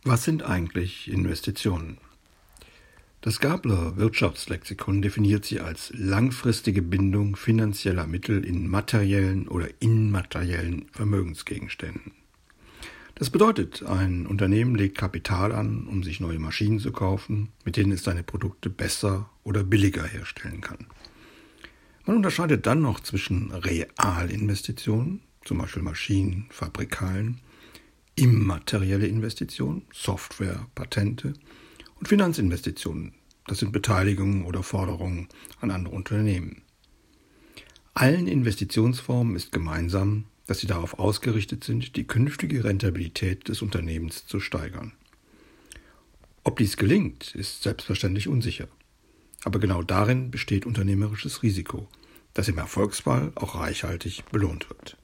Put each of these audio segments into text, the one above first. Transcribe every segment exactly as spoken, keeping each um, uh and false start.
Was sind eigentlich Investitionen? Das Gabler Wirtschaftslexikon definiert sie als langfristige Bindung finanzieller Mittel in materiellen oder immateriellen Vermögensgegenständen. Das bedeutet, ein Unternehmen legt Kapital an, um sich neue Maschinen zu kaufen, mit denen es seine Produkte besser oder billiger herstellen kann. Man unterscheidet dann noch zwischen Realinvestitionen, zum Beispiel Maschinen, Fabrikalen, immaterielle Investitionen, Software, Patente und Finanzinvestitionen, das sind Beteiligungen oder Forderungen an andere Unternehmen. Allen Investitionsformen ist gemeinsam, dass sie darauf ausgerichtet sind, die künftige Rentabilität des Unternehmens zu steigern. Ob dies gelingt, ist selbstverständlich unsicher. Aber genau darin besteht unternehmerisches Risiko, das im Erfolgsfall auch reichhaltig belohnt wird.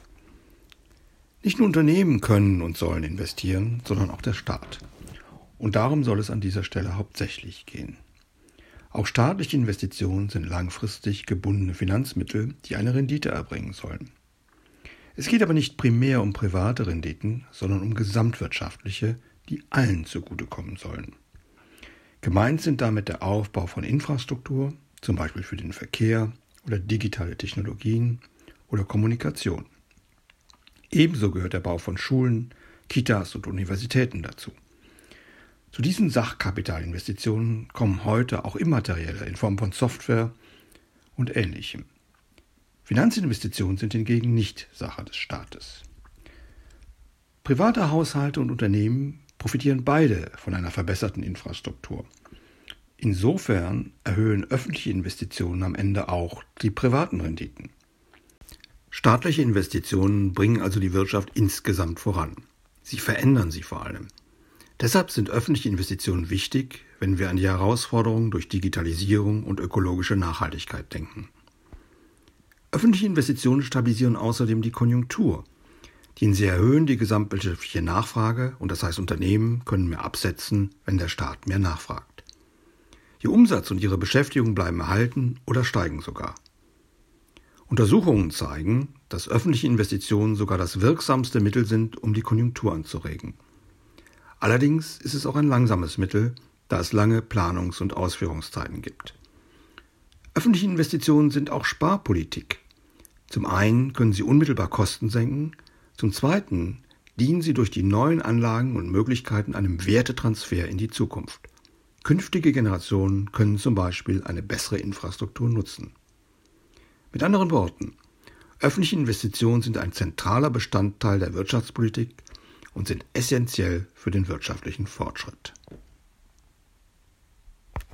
Nicht nur Unternehmen können und sollen investieren, sondern auch der Staat. Und darum soll es an dieser Stelle hauptsächlich gehen. Auch staatliche Investitionen sind langfristig gebundene Finanzmittel, die eine Rendite erbringen sollen. Es geht aber nicht primär um private Renditen, sondern um gesamtwirtschaftliche, die allen zugutekommen sollen. Gemeint sind damit der Aufbau von Infrastruktur, zum Beispiel für den Verkehr oder digitale Technologien oder Kommunikation. Ebenso gehört der Bau von Schulen, Kitas und Universitäten dazu. Zu diesen Sachkapitalinvestitionen kommen heute auch immaterielle in Form von Software und Ähnlichem. Finanzinvestitionen sind hingegen nicht Sache des Staates. Private Haushalte und Unternehmen profitieren beide von einer verbesserten Infrastruktur. Insofern erhöhen öffentliche Investitionen am Ende auch die privaten Renditen. Staatliche Investitionen bringen also die Wirtschaft insgesamt voran. Sie verändern sie vor allem. Deshalb sind öffentliche Investitionen wichtig, wenn wir an die Herausforderungen durch Digitalisierung und ökologische Nachhaltigkeit denken. Öffentliche Investitionen stabilisieren außerdem die Konjunktur, denn sie erhöhen die gesamtwirtschaftliche Nachfrage und das heißt, Unternehmen können mehr absetzen, wenn der Staat mehr nachfragt. Ihr Umsatz und ihre Beschäftigung bleiben erhalten oder steigen sogar. Untersuchungen zeigen, dass öffentliche Investitionen sogar das wirksamste Mittel sind, um die Konjunktur anzuregen. Allerdings ist es auch ein langsames Mittel, da es lange Planungs- und Ausführungszeiten gibt. Öffentliche Investitionen sind auch Sparpolitik. Zum einen können sie unmittelbar Kosten senken, zum zweiten dienen sie durch die neuen Anlagen und Möglichkeiten einem Wertetransfer in die Zukunft. Künftige Generationen können zum Beispiel eine bessere Infrastruktur nutzen. Mit anderen Worten, öffentliche Investitionen sind ein zentraler Bestandteil der Wirtschaftspolitik und sind essentiell für den wirtschaftlichen Fortschritt.